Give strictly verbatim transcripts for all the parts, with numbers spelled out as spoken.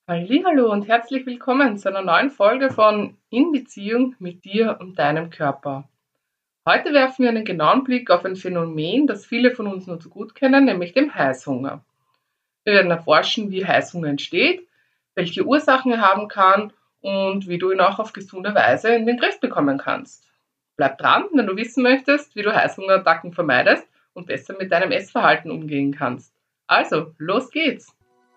Hallihallo und herzlich willkommen zu einer neuen Folge von In Beziehung mit dir und deinem Körper. Heute werfen wir einen genauen Blick auf ein Phänomen, das viele von uns nur zu gut kennen, nämlich den Heißhunger. Wir werden erforschen, wie Heißhunger entsteht, welche Ursachen er haben kann und wie du ihn auch auf gesunde Weise in den Griff bekommen kannst. Bleib dran, wenn du wissen möchtest, wie du Heißhungerattacken vermeidest und besser mit deinem Essverhalten umgehen kannst. Also, los geht's!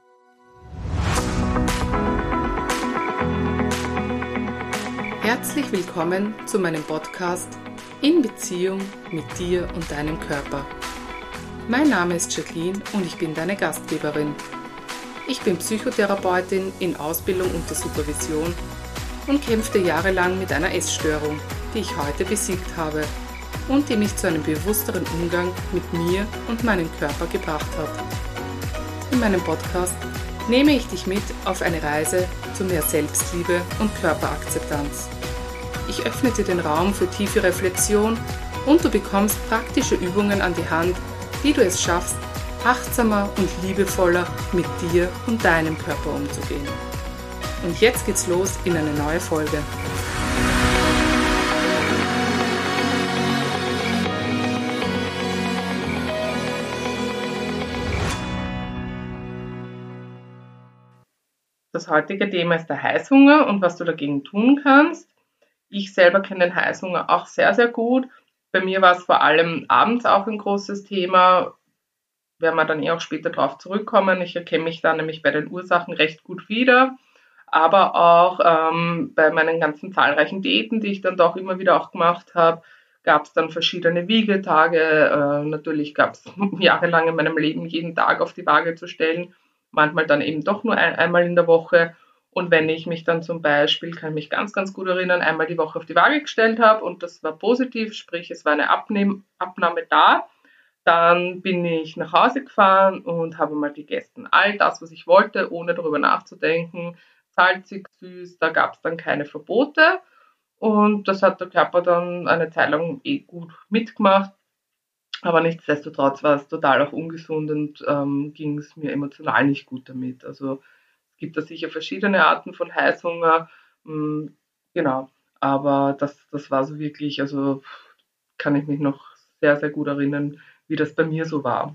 Herzlich willkommen zu meinem Podcast In Beziehung mit dir und deinem Körper. Mein Name ist Jacqueline und ich bin deine Gastgeberin. Ich bin Psychotherapeutin in Ausbildung unter Supervision und kämpfte jahrelang mit einer Essstörung, die ich heute besiegt habe und die mich zu einem bewussteren Umgang mit mir und meinem Körper gebracht hat. In meinem Podcast nehme ich dich mit auf eine Reise zu mehr Selbstliebe und Körperakzeptanz. Ich öffne dir den Raum für tiefe Reflexion und du bekommst praktische Übungen an die Hand, wie du es schaffst, achtsamer und liebevoller mit dir und deinem Körper umzugehen. Und jetzt geht's los in eine neue Folge. Das heutige Thema ist der Heißhunger und was du dagegen tun kannst. Ich selber kenne den Heißhunger auch sehr, sehr gut. Bei mir war es vor allem abends auch ein großes Thema. Werden wir dann eh auch später darauf zurückkommen. Ich erkenne mich da nämlich bei den Ursachen recht gut wieder. Aber auch ähm, bei meinen ganzen zahlreichen Diäten, die ich dann doch immer wieder auch gemacht habe, gab es dann verschiedene Wiegetage. Äh, natürlich gab es jahrelang in meinem Leben jeden Tag auf die Waage zu stellen. Manchmal dann eben doch nur ein, einmal in der Woche. Und wenn ich mich dann zum Beispiel, kann ich mich ganz, ganz gut erinnern, einmal die Woche auf die Waage gestellt habe und das war positiv, sprich es war eine Abnehm- Abnahme da, dann bin ich nach Hause gefahren und habe mal gegessen. All das, was ich wollte, ohne darüber nachzudenken, salzig, süß, da gab es dann keine Verbote und das hat der Körper dann eine Zeit lang eh gut mitgemacht. Aber nichtsdestotrotz war es total auch ungesund und ähm, ging es mir emotional nicht gut damit. Also es gibt da sicher verschiedene Arten von Heißhunger, mh, genau. Aber das, das war so wirklich, also kann ich mich noch sehr, sehr gut erinnern, wie das bei mir so war.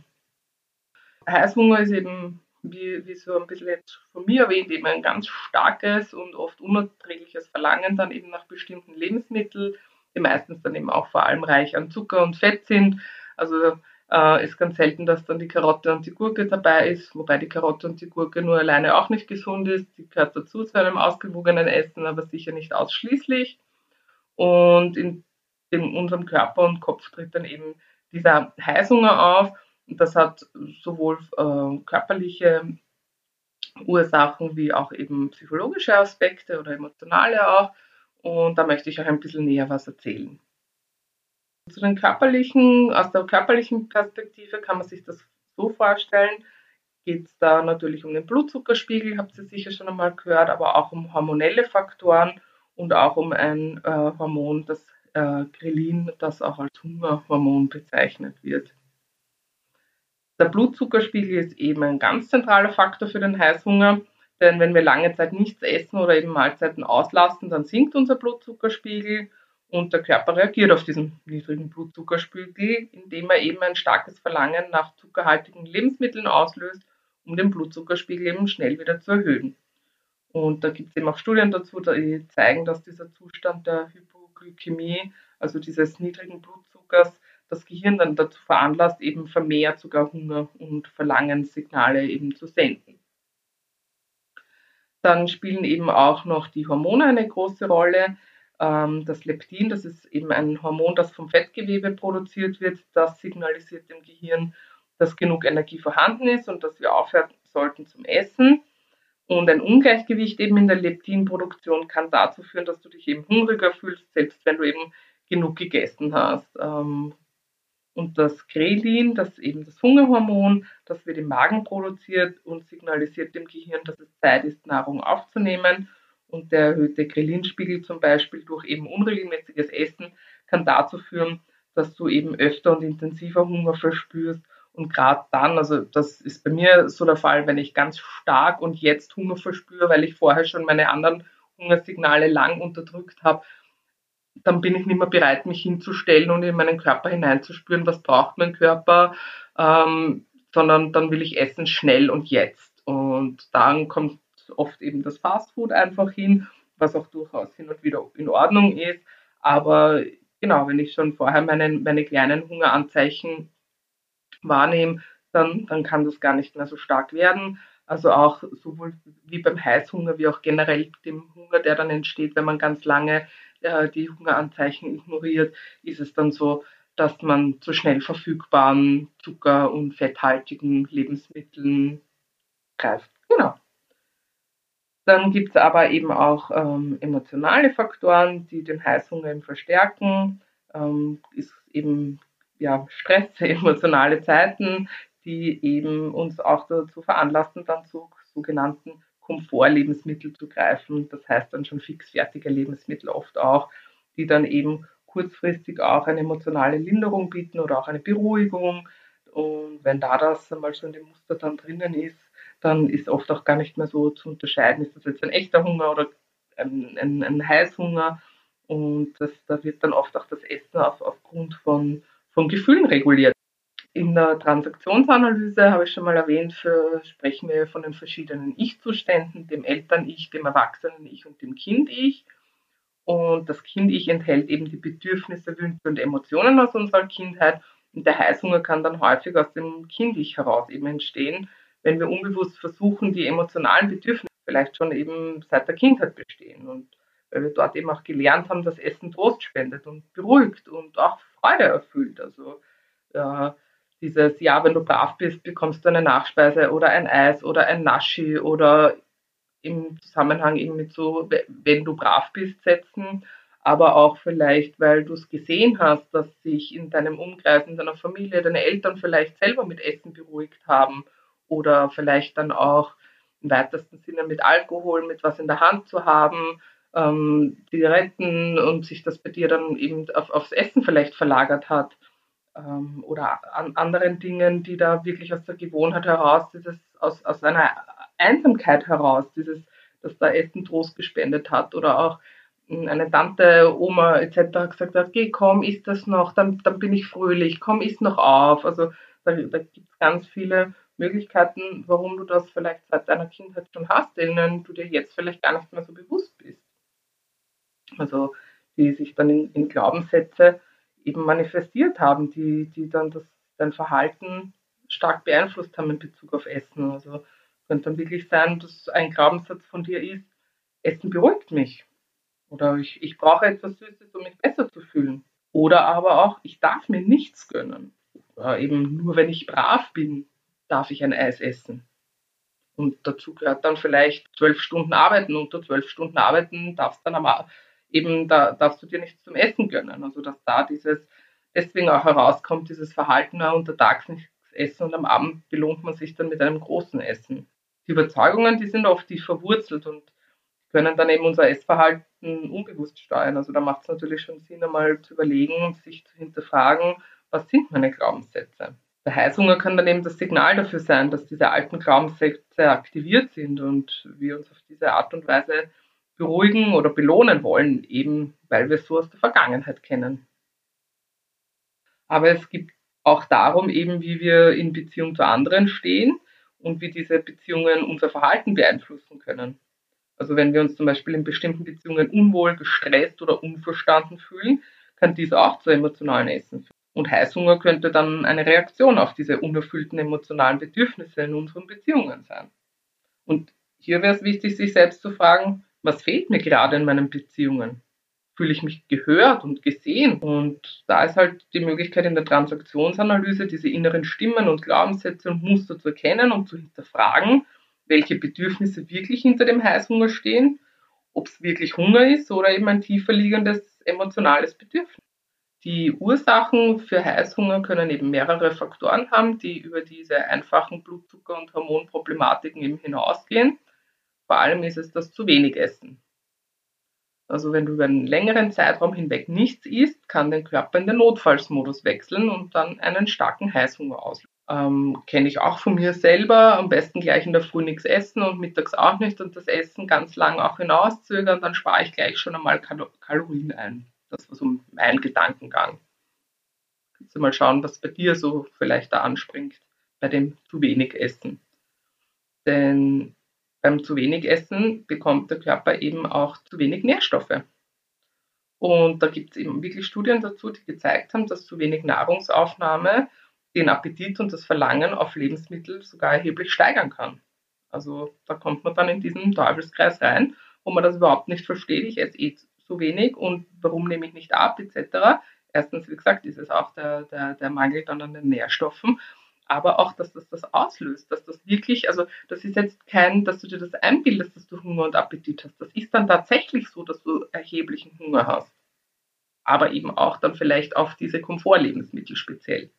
Heißhunger ist eben, wie, wie so ein bisschen jetzt von mir erwähnt, eben ein ganz starkes und oft unerträgliches Verlangen dann eben nach bestimmten Lebensmitteln, die meistens dann eben auch vor allem reich an Zucker und Fett sind. Also äh, ist ganz selten, dass dann die Karotte und die Gurke dabei ist, wobei die Karotte und die Gurke nur alleine auch nicht gesund ist. Die gehört dazu zu einem ausgewogenen Essen, aber sicher nicht ausschließlich. Und in, in unserem Körper und Kopf tritt dann eben dieser Heißhunger auf. Und das hat sowohl äh, körperliche Ursachen wie auch eben psychologische Aspekte oder emotionale auch. Und da möchte ich euch ein bisschen näher was erzählen. Zu den körperlichen, aus der körperlichen Perspektive kann man sich das so vorstellen, geht es da natürlich um den Blutzuckerspiegel, habt ihr sicher schon einmal gehört, aber auch um hormonelle Faktoren und auch um ein äh, Hormon, das äh, Grelin, das auch als Hungerhormon bezeichnet wird. Der Blutzuckerspiegel ist eben ein ganz zentraler Faktor für den Heißhunger, denn wenn wir lange Zeit nichts essen oder eben Mahlzeiten auslassen, dann sinkt unser Blutzuckerspiegel und der Körper reagiert auf diesen niedrigen Blutzuckerspiegel, indem er eben ein starkes Verlangen nach zuckerhaltigen Lebensmitteln auslöst, um den Blutzuckerspiegel eben schnell wieder zu erhöhen. Und da gibt es eben auch Studien dazu, die zeigen, dass dieser Zustand der Hypoglykämie, also dieses niedrigen Blutzuckers, das Gehirn dann dazu veranlasst, eben vermehrt sogar Hunger und Verlangenssignale eben zu senden. Dann spielen eben auch noch die Hormone eine große Rolle. Das Leptin, das ist eben ein Hormon, das vom Fettgewebe produziert wird, das signalisiert dem Gehirn, dass genug Energie vorhanden ist und dass wir aufhören sollten zum Essen. Und ein Ungleichgewicht eben in der Leptinproduktion kann dazu führen, dass du dich eben hungriger fühlst, selbst wenn du eben genug gegessen hast. Und das Grelin, das ist eben das Hungerhormon, das wird im Magen produziert und signalisiert dem Gehirn, dass es Zeit ist, Nahrung aufzunehmen. Und der erhöhte Grelinspiegel zum Beispiel durch eben unregelmäßiges Essen kann dazu führen, dass du eben öfter und intensiver Hunger verspürst Und gerade dann, also das ist bei mir so der Fall, wenn ich ganz stark und jetzt Hunger verspüre, weil ich vorher schon meine anderen Hungersignale lang unterdrückt habe, dann bin ich nicht mehr bereit, mich hinzustellen und in meinen Körper hineinzuspüren, was braucht mein Körper, ähm, sondern dann will ich essen schnell und jetzt. Und dann kommt oft eben das Fastfood einfach hin, was auch durchaus hin und wieder in Ordnung ist. Aber genau, wenn ich schon vorher meine, meine kleinen Hungeranzeichen wahrnehme, dann, dann kann das gar nicht mehr so stark werden. Also auch sowohl wie beim Heißhunger wie auch generell dem Hunger, der dann entsteht, wenn man ganz lange äh, die Hungeranzeichen ignoriert, ist es dann so, dass man zu schnell verfügbaren Zucker- und fetthaltigen Lebensmitteln greift. Genau. Dann gibt es aber eben auch ähm, emotionale Faktoren, die den Heißhunger eben verstärken. Ähm, ist eben ja, Stress, emotionale Zeiten, die eben uns auch dazu veranlassen, dann zu sogenannten Komfortlebensmitteln zu greifen. Das heißt dann schon fixfertige Lebensmittel oft auch, die dann eben kurzfristig auch eine emotionale Linderung bieten oder auch eine Beruhigung. Und wenn da das einmal so in dem Muster dann drinnen ist, dann ist oft auch gar nicht mehr so zu unterscheiden, ist das jetzt ein echter Hunger oder ein, ein, ein Heißhunger. Und das, da wird dann oft auch das Essen auf, aufgrund von, von Gefühlen reguliert. In der Transaktionsanalyse habe ich schon mal erwähnt, für, sprechen wir von den verschiedenen Ich-Zuständen, dem Eltern-Ich, dem Erwachsenen-Ich und dem Kind-Ich. Und das Kind-Ich enthält eben die Bedürfnisse, Wünsche und Emotionen aus unserer Kindheit. Und der Heißhunger kann dann häufig aus dem Kind-Ich heraus eben entstehen, wenn wir unbewusst versuchen, die emotionalen Bedürfnisse vielleicht schon eben seit der Kindheit bestehen. Und weil wir dort eben auch gelernt haben, dass Essen Trost spendet und beruhigt und auch Freude erfüllt. Also äh, dieses, ja, wenn du brav bist, bekommst du eine Nachspeise oder ein Eis oder ein Naschi oder im Zusammenhang eben mit so, wenn du brav bist, setzen, aber auch vielleicht, weil du es gesehen hast, dass sich in deinem Umkreis, in deiner Familie, deine Eltern vielleicht selber mit Essen beruhigt haben oder vielleicht dann auch im weitesten Sinne mit Alkohol, mit was in der Hand zu haben, ähm, Zigaretten und sich das bei dir dann eben auf, aufs Essen vielleicht verlagert hat ähm, oder an anderen Dingen, die da wirklich aus der Gewohnheit heraus, dieses aus, aus einer Einsamkeit heraus, dieses, dass da Essen Trost gespendet hat oder auch hm, eine Tante, Oma et cetera gesagt hat, geh, komm, isst das noch, dann, dann bin ich fröhlich, komm, isst noch auf. Also da, da gibt es ganz viele Möglichkeiten, warum du das vielleicht seit deiner Kindheit schon hast, denen du dir jetzt vielleicht gar nicht mehr so bewusst bist. Also die sich dann in, in Glaubenssätze eben manifestiert haben, die, die dann das, dein Verhalten stark beeinflusst haben in Bezug auf Essen. Also könnte dann wirklich sein, dass ein Glaubenssatz von dir ist, Essen beruhigt mich. Oder ich, ich brauche etwas Süßes, um mich besser zu fühlen. Oder aber auch, ich darf mir nichts gönnen. Oder eben nur wenn ich brav bin, darf ich ein Eis essen. Und dazu gehört dann vielleicht zwölf Stunden arbeiten. Unter zwölf Stunden arbeiten darfst dann aber eben, da darfst du dir nichts zum Essen gönnen. Also dass da dieses, deswegen auch herauskommt, dieses Verhalten, na, untertags nichts essen und am Abend belohnt man sich dann mit einem großen Essen. Die Überzeugungen, die sind oft tief verwurzelt und können dann eben unser Essverhalten unbewusst steuern. Also da macht es natürlich schon Sinn, einmal zu überlegen und sich zu hinterfragen, was sind meine Glaubenssätze? Der Heißhunger kann dann eben das Signal dafür sein, dass diese alten Glaubenssätze aktiviert sind und wir uns auf diese Art und Weise beruhigen oder belohnen wollen, eben weil wir es so aus der Vergangenheit kennen. Aber es gibt auch darum eben, wie wir in Beziehung zu anderen stehen und wie diese Beziehungen unser Verhalten beeinflussen können. Also wenn wir uns zum Beispiel in bestimmten Beziehungen unwohl, gestresst oder unverstanden fühlen, kann dies auch zu emotionalen Essen führen. Und Heißhunger könnte dann eine Reaktion auf diese unerfüllten emotionalen Bedürfnisse in unseren Beziehungen sein. Und hier wäre es wichtig, sich selbst zu fragen, was fehlt mir gerade in meinen Beziehungen? Fühle ich mich gehört und gesehen? Und da ist halt die Möglichkeit in der Transaktionsanalyse, diese inneren Stimmen und Glaubenssätze und Muster zu erkennen und zu hinterfragen, welche Bedürfnisse wirklich hinter dem Heißhunger stehen, ob es wirklich Hunger ist oder eben ein tiefer liegendes emotionales Bedürfnis. Die Ursachen für Heißhunger können eben mehrere Faktoren haben, die über diese einfachen Blutzucker- und Hormonproblematiken eben hinausgehen. Vor allem ist es das zu wenig Essen. Also wenn du über einen längeren Zeitraum hinweg nichts isst, kann dein Körper in den Notfallsmodus wechseln und dann einen starken Heißhunger auslösen. Ähm, kenne ich auch von mir selber, am besten gleich in der Früh nichts essen und mittags auch nicht und das Essen ganz lang auch hinauszögern, dann spare ich gleich schon einmal Kalo Kalorien ein. Das war so mein Gedankengang. Kannst du mal schauen, was bei dir so vielleicht da anspringt bei dem zu wenig Essen. Denn beim zu wenig Essen bekommt der Körper eben auch zu wenig Nährstoffe. Und da gibt es eben wirklich Studien dazu, die gezeigt haben, dass zu wenig Nahrungsaufnahme den Appetit und das Verlangen auf Lebensmittel sogar erheblich steigern kann. Also da kommt man dann in diesen Teufelskreis rein, wo man das überhaupt nicht versteht. Ich esse eh so wenig und warum nehme ich nicht ab, et cetera. Erstens, wie gesagt, ist es auch der, der, der Mangel dann an den Nährstoffen, aber auch, dass das das auslöst, dass das wirklich, also das ist jetzt kein, dass du dir das einbildest, dass du Hunger und Appetit hast. Das ist dann tatsächlich so, dass du erheblichen Hunger hast. Aber eben auch dann vielleicht auf diese Komfortlebensmittel speziell.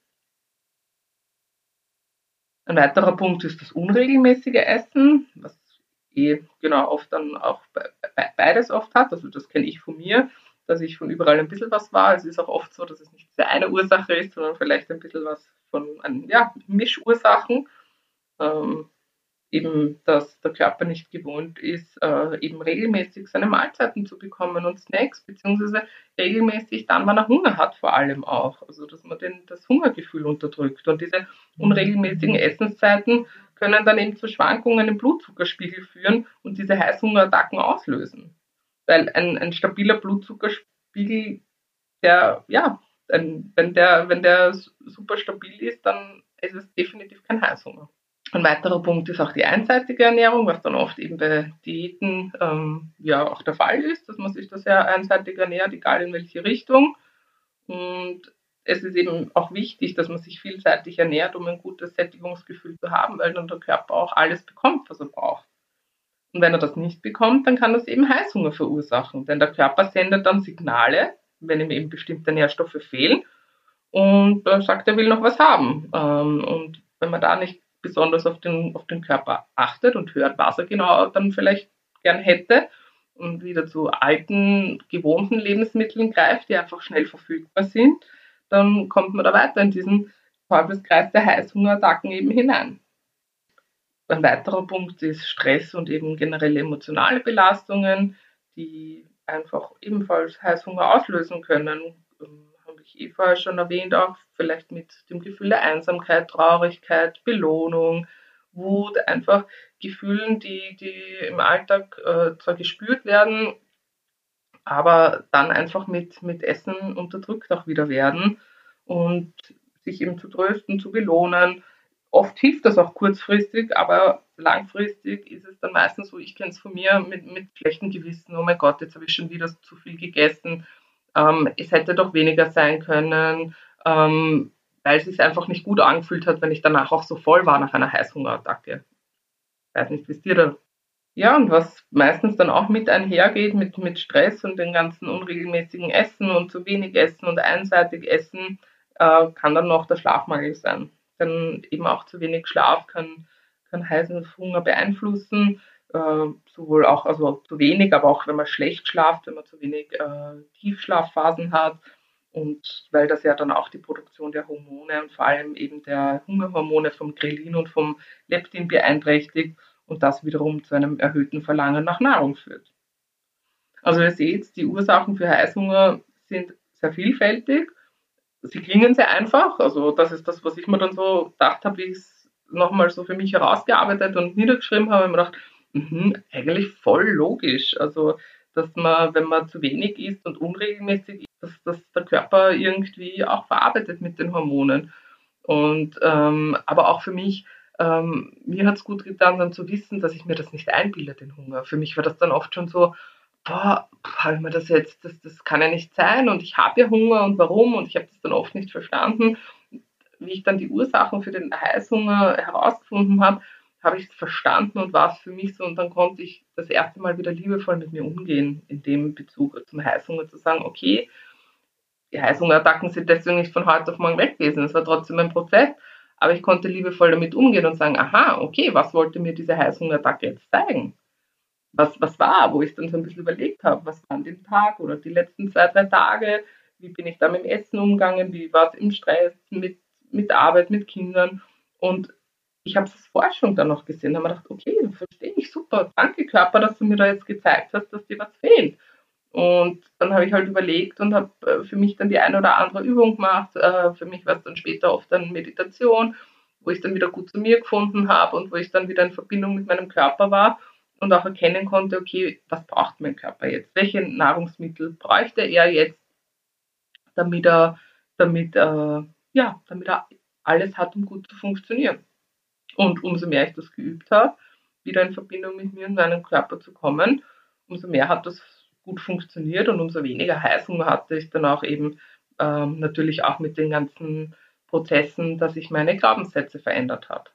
Ein weiterer Punkt ist das unregelmäßige Essen, was eh genau oft dann auch beides oft hat. Also das kenne ich von mir, dass ich von überall ein bisschen was war. Es ist auch oft so, dass es nicht diese eine Ursache ist, sondern vielleicht ein bisschen was von ja, Mischursachen. Ähm, eben, dass der Körper nicht gewohnt ist, äh, eben regelmäßig seine Mahlzeiten zu bekommen und Snacks, beziehungsweise regelmäßig dann, wann er Hunger hat, vor allem auch. Also, dass man den, das Hungergefühl unterdrückt. Und diese unregelmäßigen Essenszeiten können dann eben zu Schwankungen im Blutzuckerspiegel führen und diese Heißhungerattacken auslösen. Weil ein, ein stabiler Blutzuckerspiegel, der, ja, ein, wenn, der, wenn der super stabil ist, dann ist es definitiv kein Heißhunger. Ein weiterer Punkt ist auch die einseitige Ernährung, was dann oft eben bei Diäten ähm, ja auch der Fall ist, dass man sich da sehr einseitig ernährt, egal in welche Richtung. Und es ist eben auch wichtig, dass man sich vielseitig ernährt, um ein gutes Sättigungsgefühl zu haben, weil dann der Körper auch alles bekommt, was er braucht. Und wenn er das nicht bekommt, dann kann das eben Heißhunger verursachen, denn der Körper sendet dann Signale, wenn ihm eben bestimmte Nährstoffe fehlen und äh, sagt, er will noch was haben. Ähm, und wenn man da nicht besonders auf den, auf den Körper achtet und hört, was er genau dann vielleicht gern hätte und wieder zu alten, gewohnten Lebensmitteln greift, die einfach schnell verfügbar sind, dann kommt man da weiter in diesen Teufelskreis der Heißhungerattacken eben hinein. Ein weiterer Punkt ist Stress und eben generelle emotionale Belastungen, die einfach ebenfalls Heißhunger auslösen können. Ähm, habe ich eh vorher schon erwähnt, auch vielleicht mit dem Gefühl der Einsamkeit, Traurigkeit, Belohnung, Wut, einfach Gefühlen, die, die im Alltag äh, zwar gespürt werden, aber dann einfach mit, mit Essen unterdrückt auch wieder werden und sich eben zu trösten, zu belohnen. Oft hilft das auch kurzfristig, aber langfristig ist es dann meistens so, ich kenne es von mir, mit, mit schlechtem Gewissen, oh mein Gott, jetzt habe ich schon wieder zu viel gegessen, ähm, es hätte doch weniger sein können, ähm, weil es sich einfach nicht gut angefühlt hat, wenn ich danach auch so voll war nach einer Heißhungerattacke. Ich weiß nicht, wie es dir da. Ja, und was meistens dann auch mit einhergeht, mit, mit Stress und den ganzen unregelmäßigen Essen und zu wenig Essen und einseitig Essen, äh, kann dann noch der Schlafmangel sein. Denn eben auch zu wenig Schlaf kann, kann Heißhunger beeinflussen, äh, sowohl auch, also zu wenig, aber auch wenn man schlecht schlaft, wenn man zu wenig äh, Tiefschlafphasen hat. Und weil das ja dann auch die Produktion der Hormone und vor allem eben der Hungerhormone vom Grelin und vom Leptin beeinträchtigt und das wiederum zu einem erhöhten Verlangen nach Nahrung führt. Also ihr seht, die Ursachen für Heißhunger sind sehr vielfältig. Sie klingen sehr einfach. Also das ist das, was ich mir dann so gedacht habe, wie ich es nochmal so für mich herausgearbeitet und niedergeschrieben habe. Ich mir gedacht, mh, eigentlich voll logisch. Also dass man, wenn man zu wenig isst und unregelmäßig isst, dass, dass der Körper irgendwie auch verarbeitet mit den Hormonen. Und ähm, aber auch für mich, ähm, mir hat es gut getan, dann zu wissen, dass ich mir das nicht einbilde, den Hunger. Für mich war das dann oft schon so, boah, habe ich mir das jetzt, das, das kann ja nicht sein und ich habe ja Hunger und warum und ich habe das dann oft nicht verstanden. Wie ich dann die Ursachen für den Heißhunger herausgefunden habe, habe ich es verstanden und war es für mich so und dann konnte ich das erste Mal wieder liebevoll mit mir umgehen in dem Bezug zum Heißhunger, zu sagen, okay, die Heißhungerattacken sind deswegen nicht von heute auf morgen weg gewesen. Es war trotzdem ein Prozess, aber ich konnte liebevoll damit umgehen und sagen, aha, okay, was wollte mir diese Heißhungerattacke jetzt zeigen? Was, was war, wo ich dann so ein bisschen überlegt habe, was war an dem Tag oder die letzten zwei, drei Tage, wie bin ich da mit dem Essen umgegangen, wie war es im Stress, mit, mit Arbeit, mit Kindern Und ich habe es vorher schon dann noch gesehen, da habe ich gedacht, okay, verstehe ich, super, danke Körper, dass du mir da jetzt gezeigt hast, dass dir was fehlt. Und dann habe ich halt überlegt und habe äh, für mich dann die eine oder andere Übung gemacht. Äh, für mich war es dann später oft dann Meditation, wo ich dann wieder gut zu mir gefunden habe und wo ich dann wieder in Verbindung mit meinem Körper war und auch erkennen konnte, okay, was braucht mein Körper jetzt? Welche Nahrungsmittel bräuchte er jetzt, damit er, damit, äh, ja, damit er alles hat, um gut zu funktionieren. Und umso mehr ich das geübt habe, wieder in Verbindung mit mir und meinem Körper zu kommen, umso mehr hat das gut funktioniert und umso weniger Heißhunger hatte ich dann auch eben ähm, natürlich auch mit den ganzen Prozessen, dass ich meine Glaubenssätze verändert habe.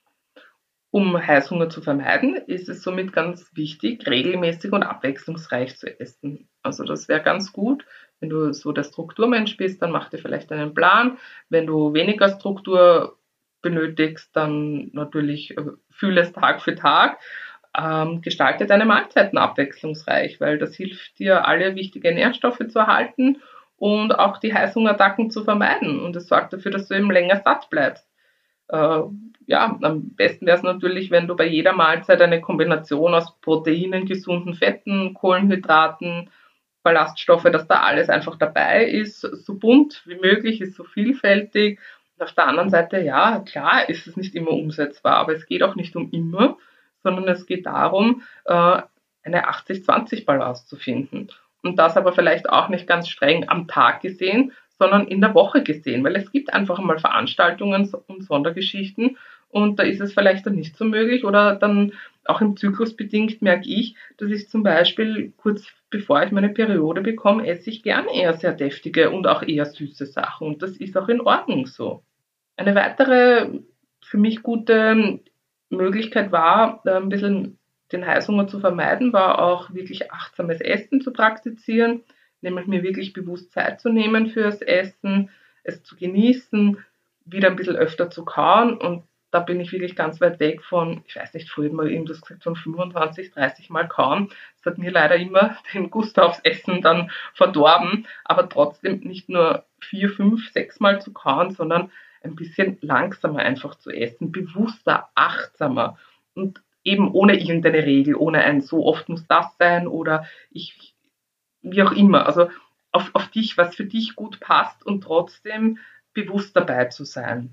Um Heißhunger zu vermeiden, ist es somit ganz wichtig, regelmäßig und abwechslungsreich zu essen. Also das wäre ganz gut. Wenn du so der Strukturmensch bist, dann mach dir vielleicht einen Plan. Wenn du weniger Struktur benötigst, dann natürlich äh, fühle es Tag für Tag. Ähm, gestalte deine Mahlzeiten abwechslungsreich, weil das hilft dir, alle wichtigen Nährstoffe zu erhalten und auch die Heißhungerattacken zu vermeiden. Und es sorgt dafür, dass du eben länger satt bleibst. Äh, ja, am besten wäre es natürlich, wenn du bei jeder Mahlzeit eine Kombination aus Proteinen, gesunden Fetten, Kohlenhydraten, Ballaststoffe, dass da alles einfach dabei ist, so bunt wie möglich, ist so vielfältig. Und auf der anderen Seite, ja, klar ist es nicht immer umsetzbar, aber es geht auch nicht um immer, sondern es geht darum, äh, eine achtzig zwanzig Balance zu finden. Und das aber vielleicht auch nicht ganz streng am Tag gesehen, sondern in der Woche gesehen, weil es gibt einfach mal Veranstaltungen und Sondergeschichten und da ist es vielleicht dann nicht so möglich oder dann auch im Zyklus bedingt merke ich, dass ich zum Beispiel kurz bevor ich meine Periode bekomme, esse ich gern eher sehr deftige und auch eher süße Sachen und das ist auch in Ordnung so. Eine weitere für mich gute Möglichkeit war, ein bisschen den Heißhunger zu vermeiden, war auch wirklich achtsames Essen zu praktizieren, nämlich mir wirklich bewusst Zeit zu nehmen fürs Essen, es zu genießen, wieder ein bisschen öfter zu kauen und da bin ich wirklich ganz weit weg von, ich weiß nicht, früher mal irgendwas gesagt, von fünfundzwanzig, dreißig Mal kauen. Das hat mir leider immer den Gust aufs Essen dann verdorben, aber trotzdem nicht nur vier, fünf, sechs Mal zu kauen, sondern ein bisschen langsamer einfach zu essen, bewusster, achtsamer und eben ohne irgendeine Regel, ohne ein so oft muss das sein oder ich, wie auch immer, also auf, auf dich, was für dich gut passt und trotzdem bewusst dabei zu sein,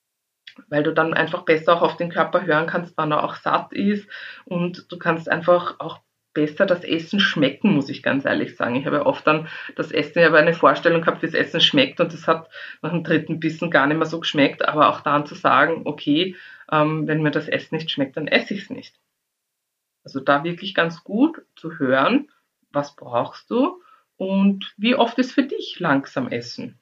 weil du dann einfach besser auch auf den Körper hören kannst, wann er auch satt ist und du kannst einfach auch besser das Essen schmecken, muss ich ganz ehrlich sagen. Ich habe ja oft dann das Essen, ich habe eine Vorstellung gehabt, wie das Essen schmeckt und das hat nach dem dritten Bissen gar nicht mehr so geschmeckt, aber auch dann zu sagen, okay, ähm, wenn mir das Essen nicht schmeckt, dann esse ich es nicht. Also da wirklich ganz gut zu hören, was brauchst du und wie oft ist für dich langsam Essen.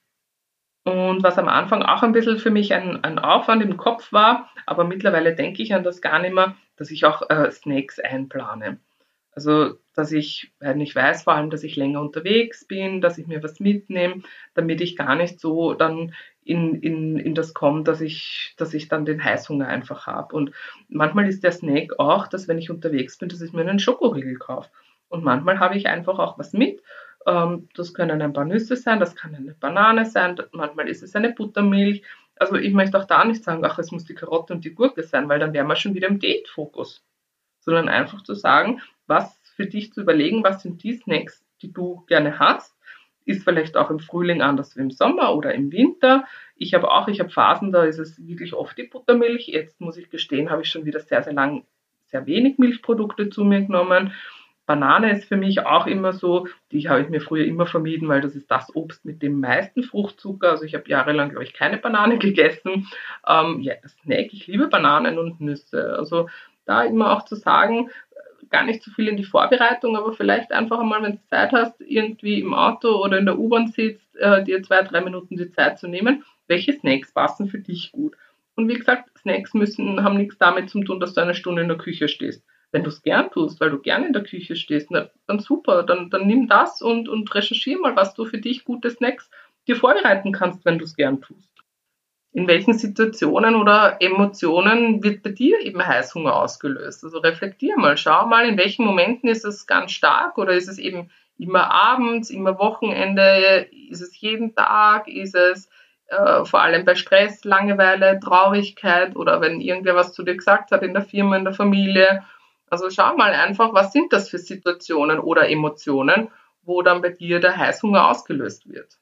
Und was am Anfang auch ein bisschen für mich ein, ein Aufwand im Kopf war, aber mittlerweile denke ich an das gar nicht mehr, dass ich auch äh, Snacks einplane. Also, dass ich, weil ich weiß vor allem, dass ich länger unterwegs bin, dass ich mir was mitnehme, damit ich gar nicht so dann in, in, in das komme, dass ich, dass ich dann den Heißhunger einfach habe. Und manchmal ist der Snack auch, dass wenn ich unterwegs bin, dass ich mir einen Schokoriegel kaufe. Und manchmal habe ich einfach auch was mit. Ähm, das können ein paar Nüsse sein, das kann eine Banane sein, manchmal ist es eine Buttermilch. Also ich möchte auch da nicht sagen, ach, es muss die Karotte und die Gurke sein, weil dann wären wir schon wieder im Date-Fokus. Sondern einfach zu sagen, was für dich zu überlegen, was sind die Snacks, die du gerne hast. Ist vielleicht auch im Frühling anders wie im Sommer oder im Winter. Ich habe auch, ich habe Phasen, da ist es wirklich oft die Buttermilch. Jetzt muss ich gestehen, habe ich schon wieder sehr, sehr lang sehr wenig Milchprodukte zu mir genommen. Banane ist für mich auch immer so, die habe ich mir früher immer vermieden, weil das ist das Obst mit dem meisten Fruchtzucker. Also ich habe jahrelang, glaube ich, keine Banane gegessen. Ähm, ja, Snack, ich liebe Bananen und Nüsse. Also da immer auch zu sagen, gar nicht so viel in die Vorbereitung, aber vielleicht einfach einmal, wenn du Zeit hast, irgendwie im Auto oder in der U-Bahn sitzt, äh, dir zwei, drei Minuten die Zeit zu nehmen, welche Snacks passen für dich gut. Und wie gesagt, Snacks müssen, haben nichts damit zu tun, dass du eine Stunde in der Küche stehst. Wenn du es gern tust, weil du gerne in der Küche stehst, na, dann super, dann, dann nimm das und, und recherchiere mal, was du für dich gute Snacks dir vorbereiten kannst, wenn du es gern tust. In welchen Situationen oder Emotionen wird bei dir eben Heißhunger ausgelöst? Also reflektier mal, schau mal, in welchen Momenten ist es ganz stark oder ist es eben immer abends, immer Wochenende, ist es jeden Tag, ist es äh, vor allem bei Stress, Langeweile, Traurigkeit oder wenn irgendwer was zu dir gesagt hat in der Firma, in der Familie. Also schau mal einfach, was sind das für Situationen oder Emotionen, wo dann bei dir der Heißhunger ausgelöst wird.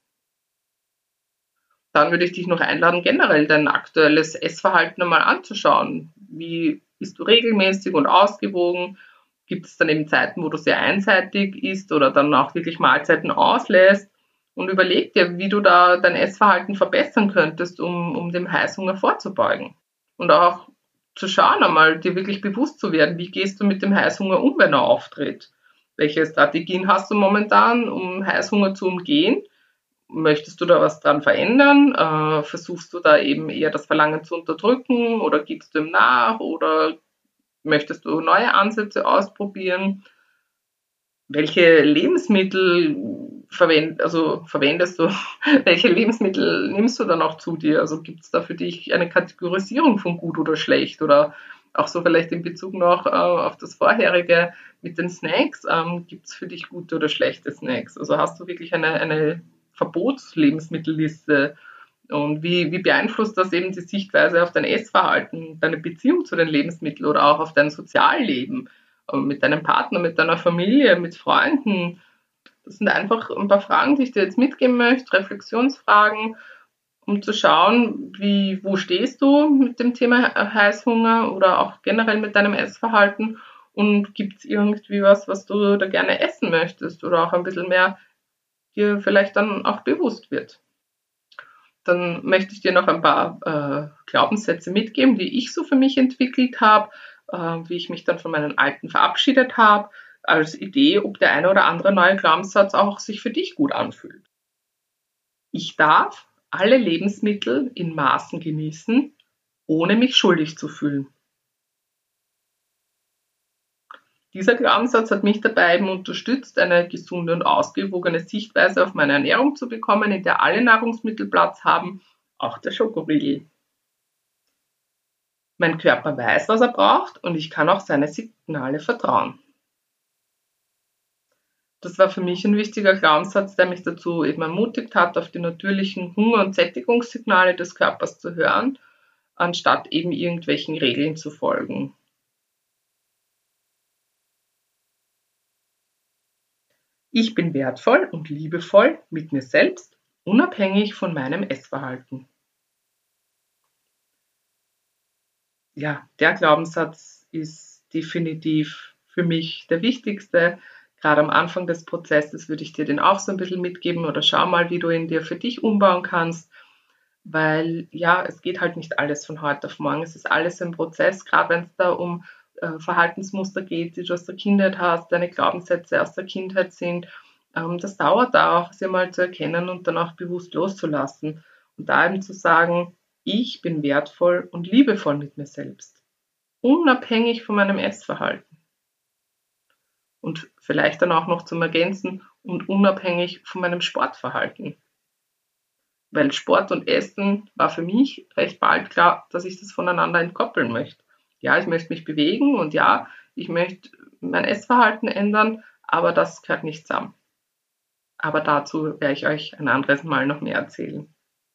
Dann würde ich dich noch einladen, generell dein aktuelles Essverhalten einmal anzuschauen. Wie isst du regelmäßig und ausgewogen? Gibt es dann eben Zeiten, wo du sehr einseitig isst oder dann auch wirklich Mahlzeiten auslässt? Und überleg dir, wie du da dein Essverhalten verbessern könntest, um, um dem Heißhunger vorzubeugen. Und auch zu schauen einmal, dir wirklich bewusst zu werden, wie gehst du mit dem Heißhunger um, wenn er auftritt? Welche Strategien hast du momentan, um Heißhunger zu umgehen? Möchtest du da was dran verändern? Äh, versuchst du da eben eher das Verlangen zu unterdrücken oder gibst du ihm nach oder möchtest du neue Ansätze ausprobieren? Welche Lebensmittel verwend, also verwendest du, welche Lebensmittel nimmst du dann auch zu dir? Also gibt es da für dich eine Kategorisierung von gut oder schlecht oder auch so vielleicht in Bezug noch äh, auf das vorherige mit den Snacks, ähm, gibt es für dich gute oder schlechte Snacks? Also hast du wirklich eine, eine Verbotslebensmittelliste und wie, wie beeinflusst das eben die Sichtweise auf dein Essverhalten, deine Beziehung zu den Lebensmitteln oder auch auf dein Sozialleben äh, mit deinem Partner, mit deiner Familie, mit Freunden? Das sind einfach ein paar Fragen, die ich dir jetzt mitgeben möchte, Reflexionsfragen, um zu schauen, wie, wo stehst du mit dem Thema Heißhunger oder auch generell mit deinem Essverhalten und gibt es irgendwie was, was du da gerne essen möchtest oder auch ein bisschen mehr dir vielleicht dann auch bewusst wird. Dann möchte ich dir noch ein paar äh, Glaubenssätze mitgeben, die ich so für mich entwickelt habe, äh, wie ich mich dann von meinen alten verabschiedet habe, als Idee, ob der eine oder andere neue Glaubenssatz auch sich für dich gut anfühlt. Ich darf alle Lebensmittel in Maßen genießen, ohne mich schuldig zu fühlen. Dieser Glaubenssatz hat mich dabei eben unterstützt, eine gesunde und ausgewogene Sichtweise auf meine Ernährung zu bekommen, in der alle Nahrungsmittel Platz haben, auch der Schokoriegel. Mein Körper weiß, was er braucht und ich kann auch seine Signale vertrauen. Das war für mich ein wichtiger Glaubenssatz, der mich dazu eben ermutigt hat, auf die natürlichen Hunger- und Sättigungssignale des Körpers zu hören, anstatt eben irgendwelchen Regeln zu folgen. Ich bin wertvoll und liebevoll mit mir selbst, unabhängig von meinem Essverhalten. Ja, der Glaubenssatz ist definitiv für mich der wichtigste. Gerade am Anfang des Prozesses würde ich dir den auch so ein bisschen mitgeben oder schau mal, wie du ihn dir für dich umbauen kannst, weil ja, es geht halt nicht alles von heute auf morgen. Es ist alles ein Prozess, gerade wenn es da um äh, Verhaltensmuster geht, die du aus der Kindheit hast, deine Glaubenssätze aus der Kindheit sind. Ähm, das dauert da auch, sie mal zu erkennen und dann auch bewusst loszulassen. Und da eben zu sagen, ich bin wertvoll und liebevoll mit mir selbst, unabhängig von meinem Essverhalten. Und vielleicht dann auch noch zum Ergänzen und unabhängig von meinem Sportverhalten. Weil Sport und Essen war für mich recht bald klar, dass ich das voneinander entkoppeln möchte. Ja, ich möchte mich bewegen und ja, ich möchte mein Essverhalten ändern, aber das gehört nicht zusammen. Aber dazu werde ich euch ein anderes Mal noch mehr erzählen.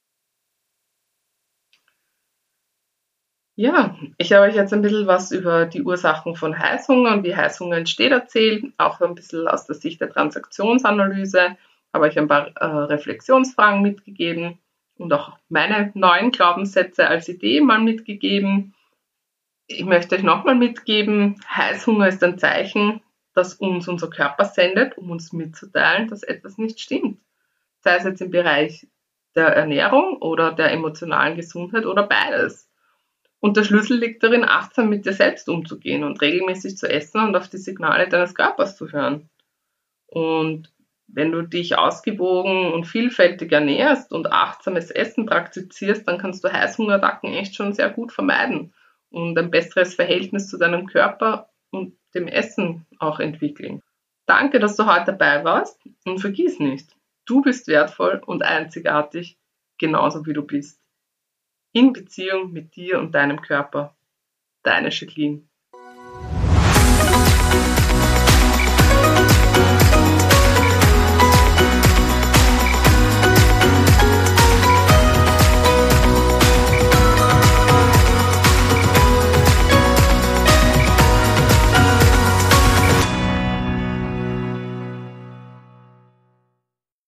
Ja, ich habe euch jetzt ein bisschen was über die Ursachen von Heißhunger und wie Heißhunger entsteht erzählt, auch ein bisschen aus der Sicht der Transaktionsanalyse, habe euch ein paar äh, Reflexionsfragen mitgegeben und auch meine neuen Glaubenssätze als Idee mal mitgegeben. Ich möchte euch nochmal mitgeben, Heißhunger ist ein Zeichen, das uns unser Körper sendet, um uns mitzuteilen, dass etwas nicht stimmt. Sei es jetzt im Bereich der Ernährung oder der emotionalen Gesundheit oder beides. Und der Schlüssel liegt darin, achtsam mit dir selbst umzugehen und regelmäßig zu essen und auf die Signale deines Körpers zu hören. Und wenn du dich ausgewogen und vielfältig ernährst und achtsames Essen praktizierst, dann kannst du Heißhungerattacken echt schon sehr gut vermeiden und ein besseres Verhältnis zu deinem Körper und dem Essen auch entwickeln. Danke, dass du heute dabei warst und vergiss nicht, du bist wertvoll und einzigartig, genauso wie du bist. In Beziehung mit dir und deinem Körper. Deine Jacqueline.